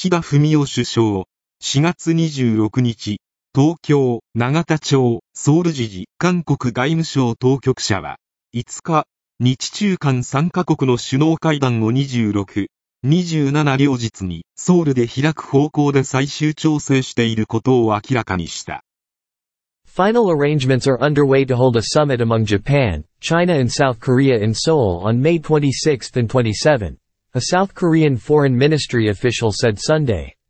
岸田文雄首相、4月26日、東京、永田町、ソウル時事、韓国外務省当局者は、5日、日中韓3カ国の首脳会談を26、27両日にソウルで開く方向で最終調整していることを明らかにした。 Final arrangements are underway to hold a summit among Japan, China and South Korea in Seoul on May 26 and 27, a South Korean foreign ministry official said Sunday.